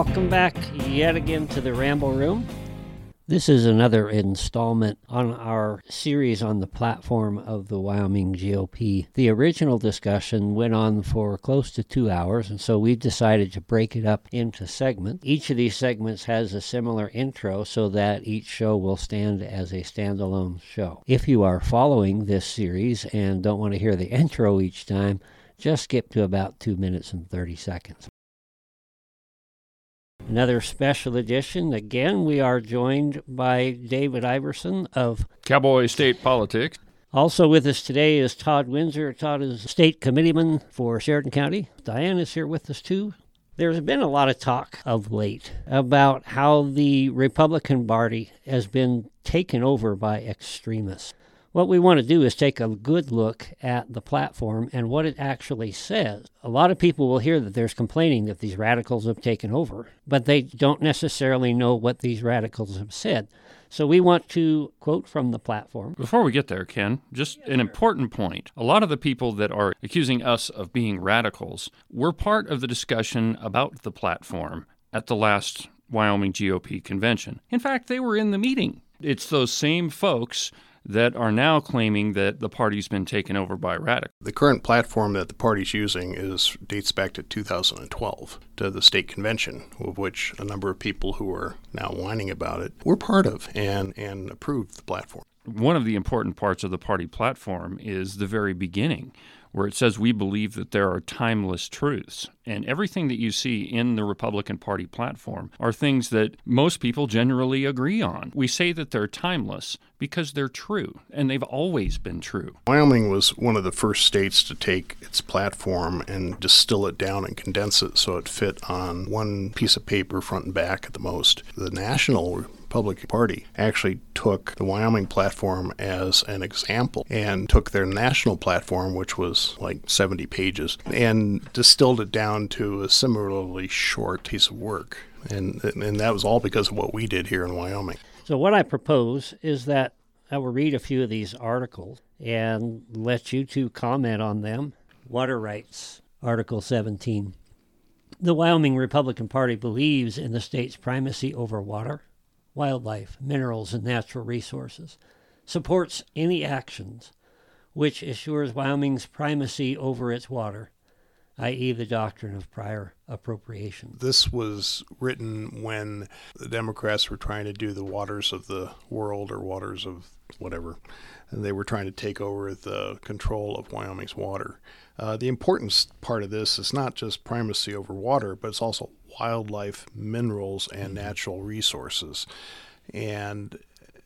Welcome back yet again to the Ramble Room. This is another installment on our series on the platform of the Wyoming GOP. The original discussion went on for close to 2 hours, and so we've decided to break it up into segments. Each of these segments has a similar intro so that each show will stand as a standalone show. If you are following this series and don't want to hear the intro each time, just skip to about 2 minutes and 30 seconds. Another special edition. Again, we are joined by David Iverson of Cowboy State Politics. Also with us today is Todd Windsor. Todd is state committeeman for Sheridan County. Diane is here with us too. There's been a lot of talk of late about how the Republican Party has been taken over by extremists. What we want to do is take a good look at the platform and what it actually says. A lot of people will hear that there's complaining that these radicals have taken over, but they don't necessarily know what these radicals have said. So we want to quote from the platform. Before we get there, Ken, just an important point. A lot of the people that are accusing us of being radicals were part of the discussion about the platform at the last Wyoming GOP convention. In fact, they were in the meeting. It's those same folks that are now claiming that the party's been taken over by radicals. The current platform that the party's using dates back to 2012, to the state convention, of which a number of people who are now whining about it were part of and approved the platform. One of the important parts of the party platform is the very beginning, where it says we believe that there are timeless truths. And everything that you see in the Republican Party platform are things that most people generally agree on. We say that they're timeless because they're true, and they've always been true. Wyoming was one of the first states to take its platform and distill it down and condense it so it fit on one piece of paper, front and back at the most. The National Republican Party actually took the Wyoming platform as an example and took their national platform, which was like 70 pages, and distilled it down to a similarly short piece of work. And that was all because of what we did here in Wyoming. So what I propose is that I will read a few of these articles and let you two comment on them. Water rights, Article 17. The Wyoming Republican Party believes in the state's primacy over water, wildlife, minerals, and natural resources, supports any actions which assures Wyoming's primacy over its water, i.e. the doctrine of prior appropriation. This was written when the Democrats were trying to do the waters of the world or waters of whatever, and they were trying to take over the control of Wyoming's water. The important part of this is not just primacy over water, but it's also wildlife, minerals, and natural resources. And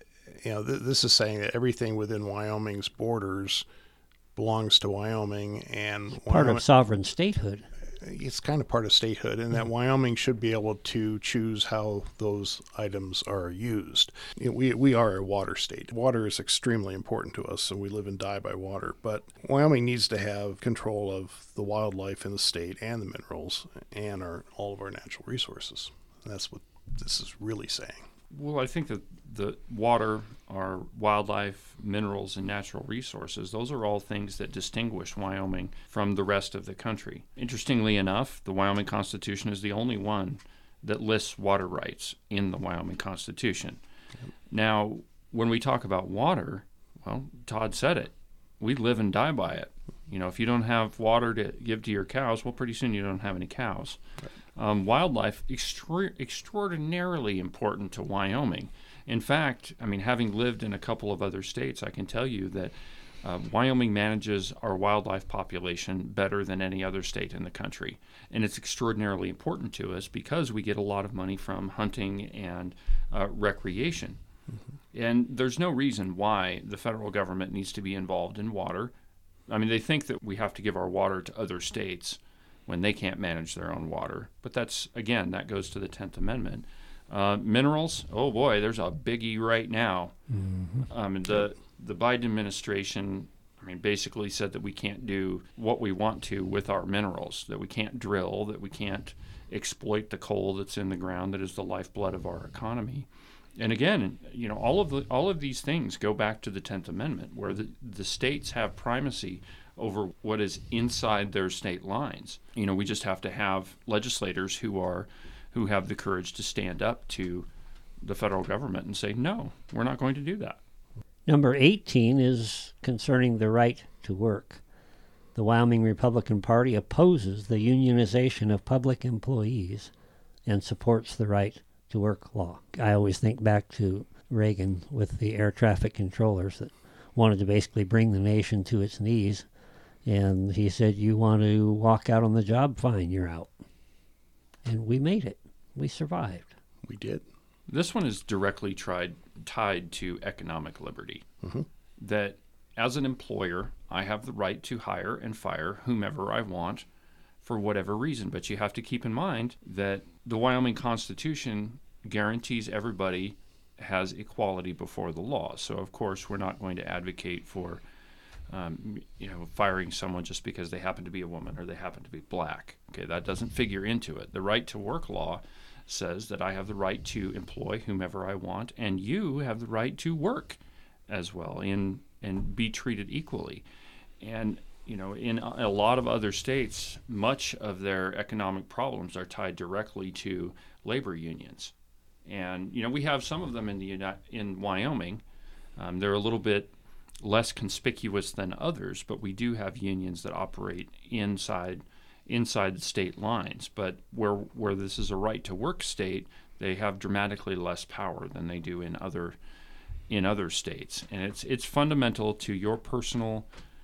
this is saying that everything within Wyoming's borders belongs to Wyoming, and part of sovereign statehood. It's kind of part of statehood, and that Wyoming should be able to choose how those items are used. We are a water state. Water is extremely important to us, and we live and die by water. But Wyoming needs to have control of the wildlife in the state and the minerals and all of our natural resources. And that's what this is really saying. Well, I think that the water, our wildlife, minerals, and natural resources, those are all things that distinguish Wyoming from the rest of the country. Interestingly enough, the Wyoming Constitution is the only one that lists water rights in the Wyoming Constitution. Yep. Now, when we talk about water, well, Todd said it. We live and die by it. If you don't have water to give to your cows, well, pretty soon you don't have any cows. Right. Wildlife, extraordinarily important to Wyoming. In fact, having lived in a couple of other states, I can tell you that Wyoming manages our wildlife population better than any other state in the country. And it's extraordinarily important to us because we get a lot of money from hunting and recreation. Mm-hmm. And there's no reason why the federal government needs to be involved in water. They think that we have to give our water to other states when they can't manage their own water. But that goes to the 10th Amendment. Minerals, oh boy, there's a biggie right now. Mm-hmm. The Biden administration, basically said that we can't do what we want to with our minerals, that we can't drill, that we can't exploit the coal that's in the ground that is the lifeblood of our economy. And again, all of these things go back to the 10th Amendment, where the states have primacy over what is inside their state lines. We just have to have legislators who who have the courage to stand up to the federal government and say, no, we're not going to do that. Number 18 is concerning the right to work. The Wyoming Republican Party opposes the unionization of public employees and supports the right to work law. I always think back to Reagan with the air traffic controllers that wanted to basically bring the nation to its knees. And he said, you want to walk out on the job? Fine, you're out. And we made it. We survived. We did. This one is directly tied to economic liberty. Mm-hmm. That as an employer, I have the right to hire and fire whomever I want for whatever reason. But you have to keep in mind that the Wyoming Constitution guarantees everybody has equality before the law. So, of course, we're not going to advocate for firing someone just because they happen to be a woman or they happen to be black. Okay, that doesn't figure into it. The right to work law says that I have the right to employ whomever I want, and you have the right to work as well and be treated equally. And, in a lot of other states, much of their economic problems are tied directly to labor unions. And, we have some of them in Wyoming. They're a little bit less conspicuous than others, but we do have unions that operate inside the state lines. But where this is a right to work state, they have dramatically less power than they do in other states. And it's fundamental to your personal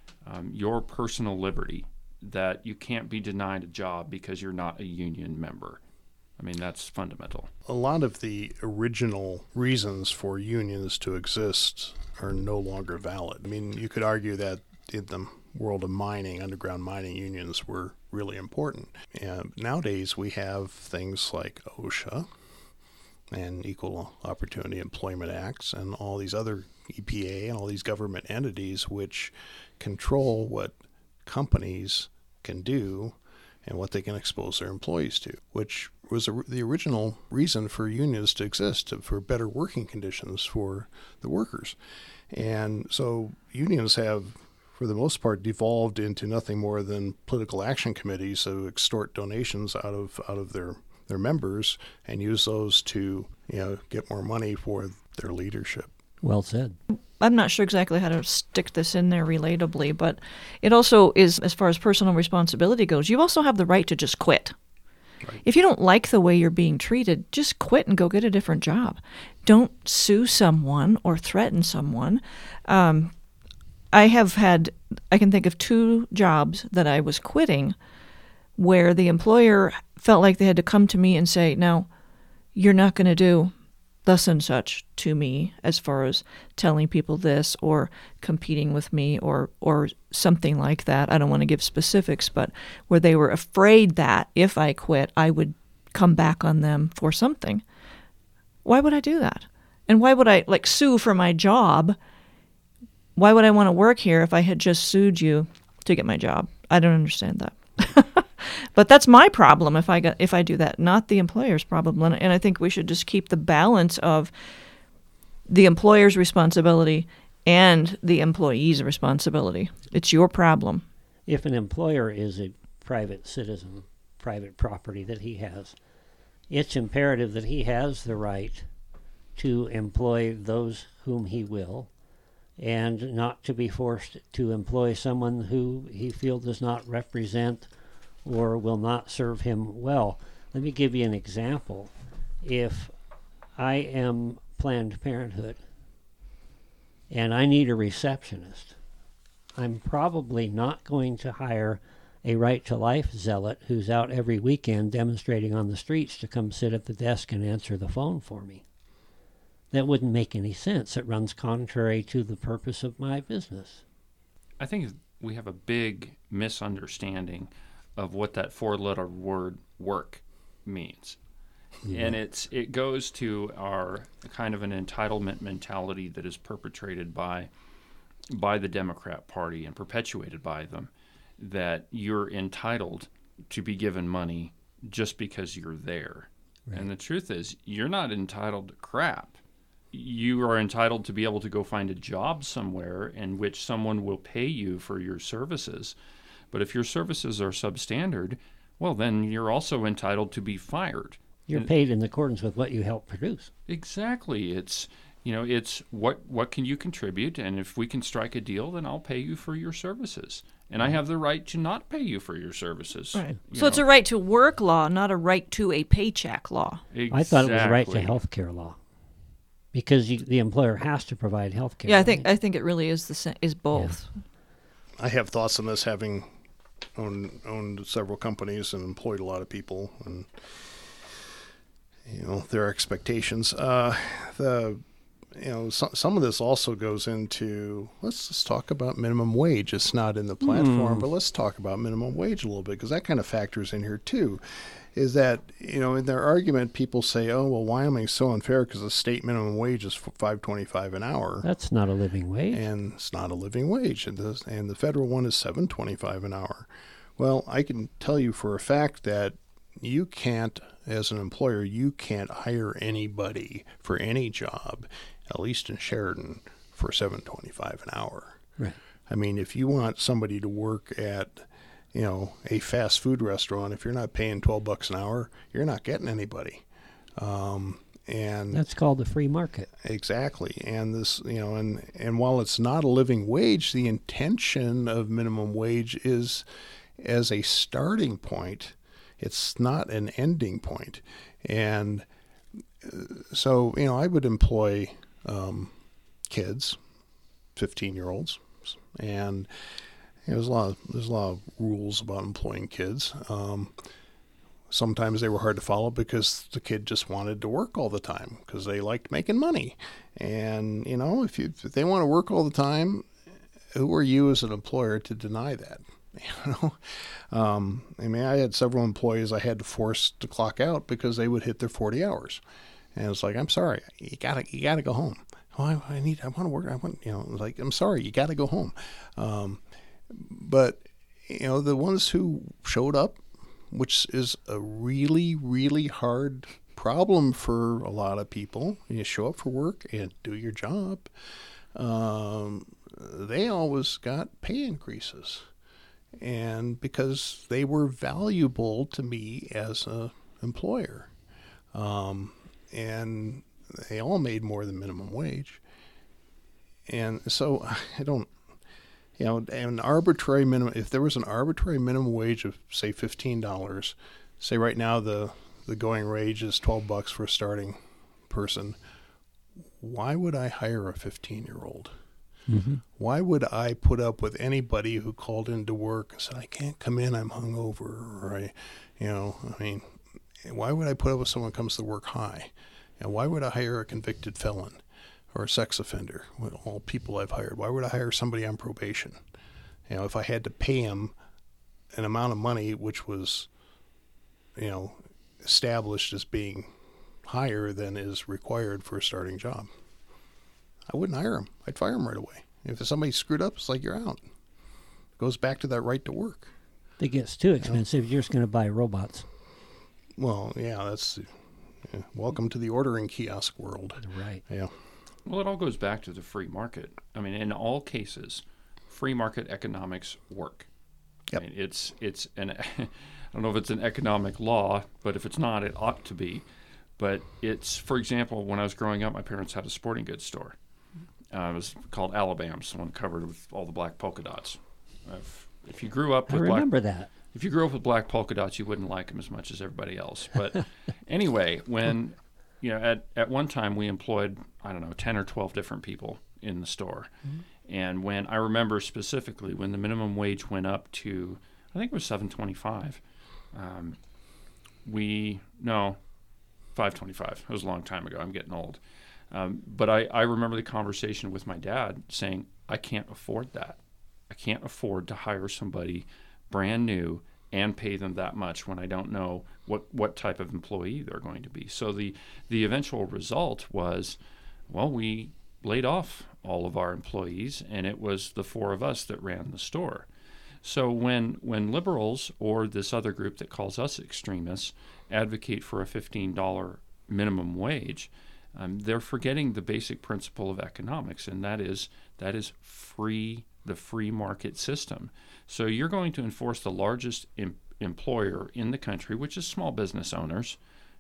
liberty that you can't be denied a job because you're not a union member. I mean, that's fundamental. A lot of the original reasons for unions to exist are no longer valid. I mean, you could argue that in the world of mining, underground mining, unions were really important. And nowadays we have things like OSHA and Equal Opportunity Employment Acts and all these other EPA and all these government entities which control what companies can do and what they can expose their employees to, which was the original reason for unions to exist, for better working conditions for the workers. And so unions have, for the most part, devolved into nothing more than political action committees that extort donations out of their members and use those to get more money for their leadership. Well said. I'm not sure exactly how to stick this in there relatably, but it also is, as far as personal responsibility goes, you also have the right to just quit. Right. If you don't like the way you're being treated, just quit and go get a different job. Don't sue someone or threaten someone. I can think of 2 jobs that I was quitting where the employer felt like they had to come to me and say, no, you're not going to do thus and such to me as far as telling people this or competing with me or something like that. I don't want to give specifics, but where they were afraid that if I quit, I would come back on them for something. Why would I do that? And why would I sue for my job? Why would I want to work here if I had just sued you to get my job? I don't understand that. But that's my problem if I do that, not the employer's problem. And I think we should just keep the balance of the employer's responsibility and the employee's responsibility. It's your problem. If an employer is a private citizen, private property that he has, it's imperative that he has the right to employ those whom he will and not to be forced to employ someone who he feels does not represent or will not serve him well. Let me give you an example. If I am Planned Parenthood and I need a receptionist, I'm probably not going to hire a Right to Life zealot who's out every weekend demonstrating on the streets to come sit at the desk and answer the phone for me. That wouldn't make any sense. It runs contrary to the purpose of my business. I think we have a big misunderstanding of what that 4-letter word work means. Mm-hmm. And it goes to our kind of an entitlement mentality that is perpetrated by the Democrat Party and perpetuated by them, that you're entitled to be given money just because you're there. Right. And the truth is, you're not entitled to crap. You are entitled to be able to go find a job somewhere in which someone will pay you for your services. But if your services are substandard, well, then you're also entitled to be fired. You're paid in accordance with what you help produce. Exactly. It's it's what can you contribute, and if we can strike a deal, then I'll pay you for your services, and I have the right to not pay you for your services. Right. So it's a right to work law, not a right to a paycheck law. Exactly. I thought it was a right to health care law, because the employer has to provide health care. Yeah, I think it really is is both. Yeah. I have thoughts on this, having owned several companies and employed a lot of people, and their expectations. Some of this also goes into, let's just talk about minimum wage. It's not in the platform, but let's talk about minimum wage a little bit, because that kind of factors in here too. Is that, in their argument, people say, oh, well, Wyoming's so unfair because the state minimum wage is $5.25 an hour. That's not a living wage. And it's not a living wage. And the federal one is $7.25 an hour. Well, I can tell you for a fact that you can't, as an employer, you can't hire anybody for any job, at least in Sheridan, for $7.25 an hour. Right. I mean, if you want somebody to work at, a fast food restaurant, if you're not paying $12 an hour, you're not getting anybody. And that's called the free market. Exactly. And this, and while it's not a living wage, the intention of minimum wage is as a starting point. It's not an ending point. And so, I would employ kids, 15-year-olds, and there's a lot of rules about employing kids. Sometimes they were hard to follow because the kid just wanted to work all the time because they liked making money. And, if they want to work all the time, who are you as an employer to deny that? I had several employees I had to force to clock out because they would hit their 40 hours. And it's like, I'm sorry, you gotta go home. Oh, I want to work. I'm sorry, you gotta go home. But, the ones who showed up, which is a really, really hard problem for a lot of people, you show up for work and do your job, they always got pay increases. And because they were valuable to me as an employer. And they all made more than minimum wage. And so I don't, an arbitrary minimum, if there was an arbitrary minimum wage of, say, $15, say right now the going wage is $12 for a starting person, why would I hire a 15-year-old? Mm-hmm. Why would I put up with anybody who called into work and said, I can't come in, I'm hungover, or why would I put up with someone who comes to work high? And why would I hire a convicted felon or a sex offender? With all people I've hired, why would I hire somebody on probation? If I had to pay him an amount of money which was, established as being higher than is required for a starting job, I wouldn't hire him. I'd fire him right away. If somebody screwed up, it's like, you're out. It goes back to that right to work. It gets too expensive. You're just going to buy robots. Well, yeah, that's welcome to the ordering kiosk world. Right. Yeah. Well, it all goes back to the free market. I mean, in all cases, free market economics work. Yep. I mean, it's an I don't know if it's an economic law, but if it's not, it ought to be. But it's, for example, when I was growing up, my parents had a sporting goods store. It was called Alabam's, the one covered with all the black polka dots. If you grew up with that. If you grew up with black polka dots, you wouldn't like them as much as everybody else. But anyway, when at one time we employed 10 or 12 different people in the store, and when I remember specifically when the minimum wage went up to, I think it was $7.25. $5.25. It was a long time ago. I'm getting old. But I remember the conversation with my dad saying, I can't afford that. I can't afford to hire somebody brand new and pay them that much when I don't know what type of employee they're going to be. So the eventual result was, well, we laid off all of our employees, and it was the four of us that ran the store. So when liberals or this other group that calls us extremists advocate for a $15 minimum wage, they're forgetting the basic principle of economics, and that is the free market system. So you're going to enforce the largest employer in the country, which is small business owners,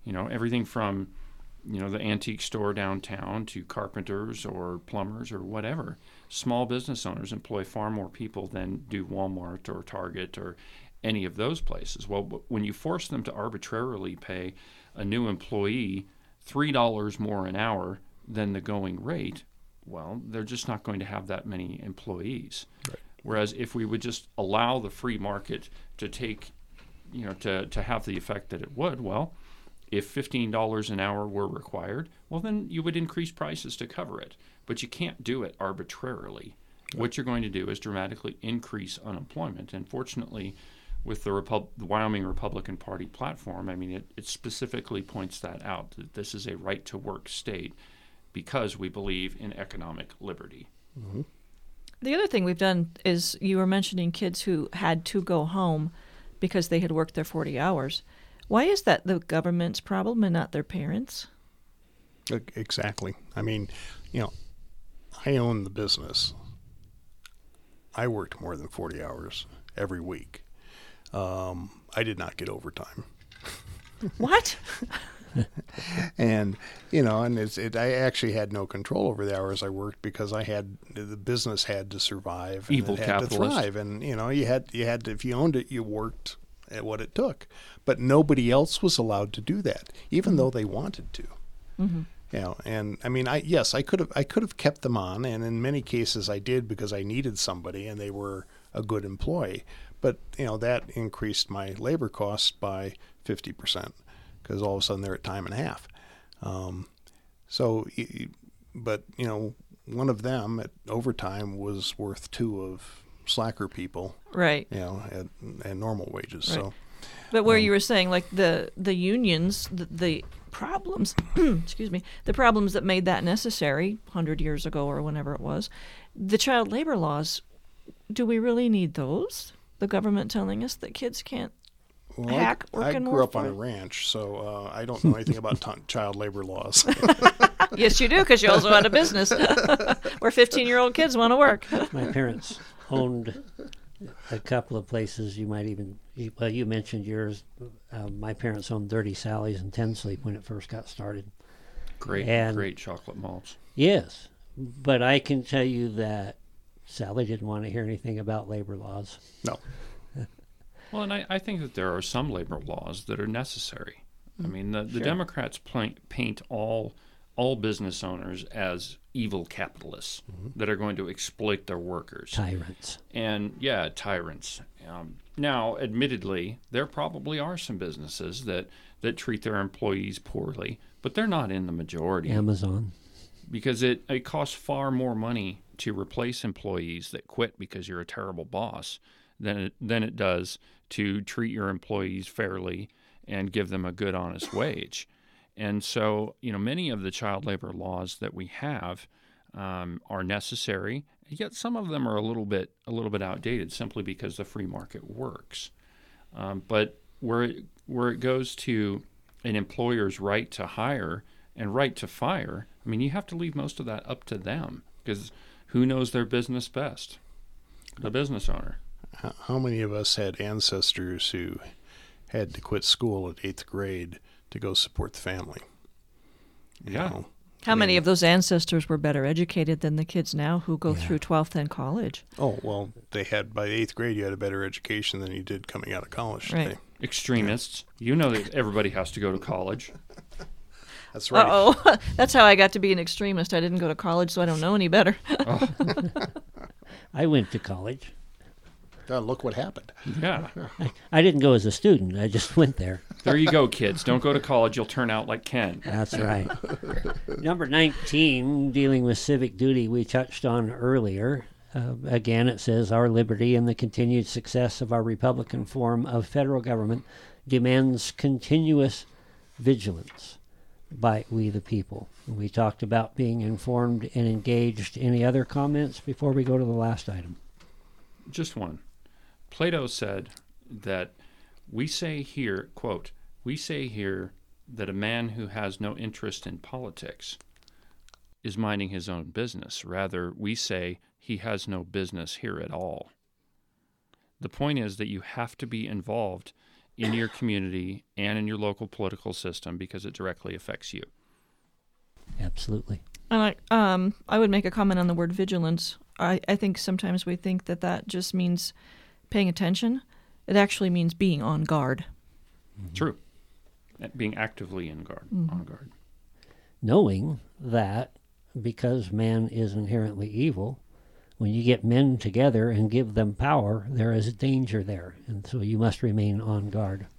Everything from, the antique store downtown to carpenters or plumbers or whatever. Small business owners employ far more people than do Walmart or Target or any of those places. Well, when you force them to arbitrarily pay a new employee $3 more an hour than the going rate, well, they're just not going to have that many employees. Right. Whereas if we would just allow the free market to take, to have the effect that it would, well, if $15 an hour were required, well, then you would increase prices to cover it. But you can't do it arbitrarily. Right. What you're going to do is dramatically increase unemployment. And fortunately, with the Wyoming Republican Party platform, it specifically points that out, that this is a right-to-work state because we believe in economic liberty. Mm-hmm. The other thing we've done is you were mentioning kids who had to go home because they had worked their 40 hours. Why is that the government's problem and not their parents? Exactly. I own the business. I worked more than 40 hours every week. I did not get overtime. What? And I actually had no control over the hours I worked because the business had to survive. Evil and it capitalist. had to thrive, and you had to, if you owned it, you worked at what it took. But nobody else was allowed to do that, even though they wanted to. Mm-hmm. And I could have kept them on, and in many cases I did because I needed somebody and they were a good employee. But that increased my labor costs by 50% because all of a sudden they're at time and a half. But one of them at overtime was worth two of slacker people, right? At normal wages. Right. So, but where you were saying like the unions, the problems, excuse me, the problems that made that necessary 100 years ago or whenever it was, the child labor laws. Do we really need those? The government telling us that kids can't hack I grew up on a ranch, so I don't know anything about child labor laws. Yes, you do, because you also had a business where 15-year-old kids want to work. My parents owned a couple of places. You mentioned yours. My parents owned Dirty Sally's and Ten Sleep when it first got started. Great chocolate malts. Yes, but I can tell you that Sally didn't want to hear anything about labor laws. No. Well, and I think that there are some labor laws that are necessary. The Sure. Democrats paint all business owners as evil capitalists that are going to exploit their workers. Tyrants. And, tyrants. Now, admittedly, there probably are some businesses that treat their employees poorly, but they're not in the majority. Amazon. Because it costs far more money to replace employees that quit because you're a terrible boss than it does to treat your employees fairly and give them a good, honest wage. And so, many of the child labor laws that we have are necessary, yet some of them are a little bit outdated simply because the free market works. But where it goes to an employer's right to hire and right to fire, you have to leave most of that up to them because who knows their business best? The business owner. How many of us had ancestors who had to quit school at 8th grade to go support the family? Yeah. How many of those ancestors were better educated than the kids now who go through 12th and college? Oh, well, by 8th grade, you had a better education than you did coming out of college. Right. Extremists. You know that everybody has to go to college. That's right. Uh-oh. That's how I got to be an extremist. I didn't go to college, so I don't know any better. I went to college. Look what happened. Yeah. I didn't go as a student. I just went there. There you go, kids. Don't go to college. You'll turn out like Ken. That's right. Number 19, dealing with civic duty, we touched on earlier. Again, it says, our liberty and the continued success of our Republican form of federal government demands continuous vigilance by we the people. We talked about being informed and engaged. Any other comments before we go to the last item? Just one. Plato said that we say here, quote, we say here that a man who has no interest in politics is minding his own business. Rather, we say he has no business here at all. The point is that you have to be involved in your community and in your local political system because it directly affects you. Absolutely. And I would make a comment on the word vigilance. I think sometimes we think that just means paying attention. It actually means being on guard. True. Being actively on guard. Knowing that because man is inherently evil, when you get men together and give them power, there is a danger there. And so you must remain on guard.